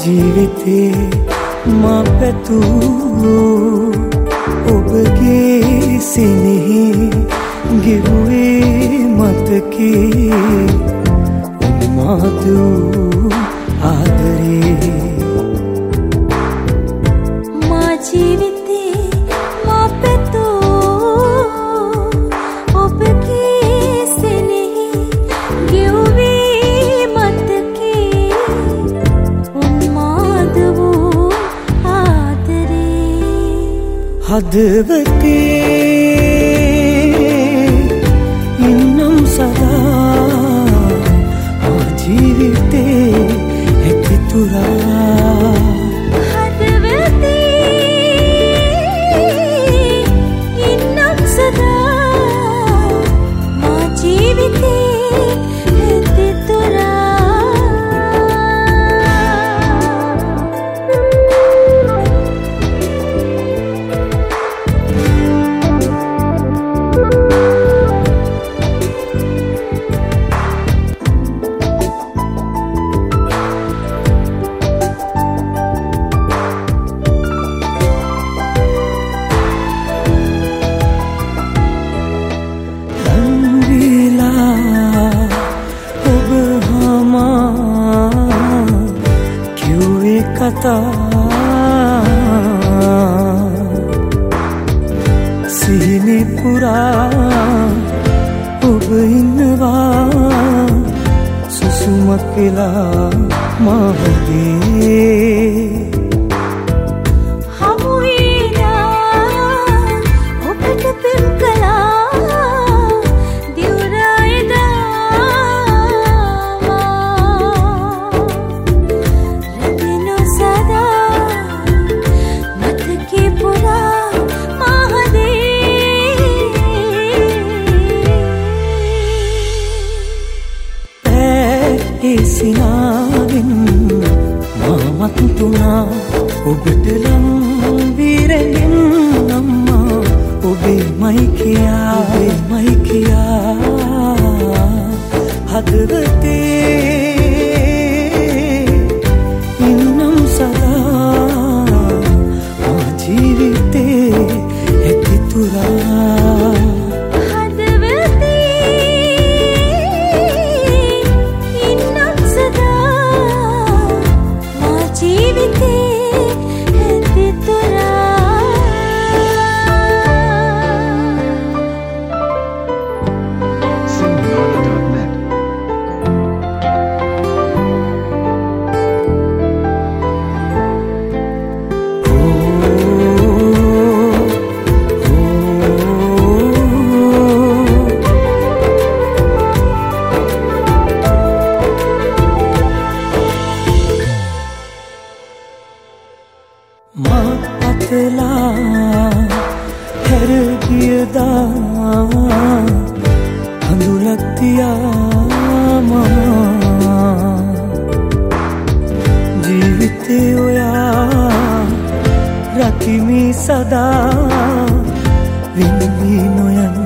ජීවිතේ මා පැතූ ඔබගේ සිනෙහි ගෙවුවේ මතකේ උන්මාදු ආදරේ මා ජීවිතේ මා පැතූ ඔබගේ සිනෙහි ගෙවුවේ මතකේ උන්මාදු හදවතේ ඉන්නම් සදා මා ජීවිතේ ඇති තුරා හදවතේ ඉන්නම් සදා මා ජීවිතේ ඇති තුරා සිහිනෙ පුරා ඔබ ඉන්නවා සුසුමක් වෙලා මාහදේ සිනාවෙන් මාමත් තුනා ඔබට ලං වීරෙන් අම්මා ඔබේමයි කියා හදවතේ ඉන්නම් සදා මා ජීවිතේ ඇති තුරා ජීවිතේ ඔයා රකිමි සදා විඳි නොයන්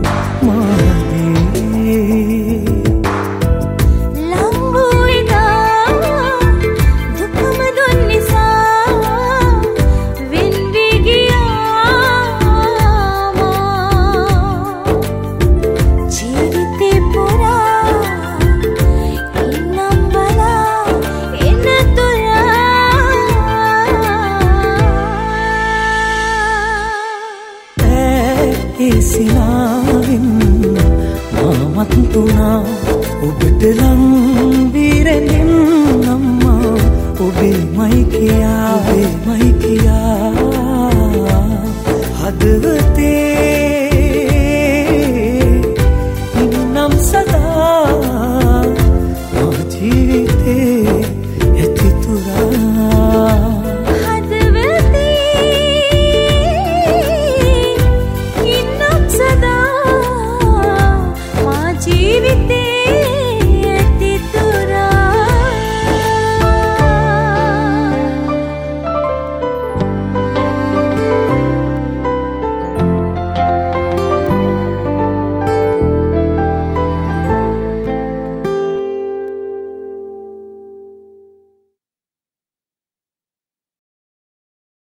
සිනාවෙන් මාමත් තුනා ඔබට ලං වීරෙන් අම්මා ඔබේමයි කියා හදවතේ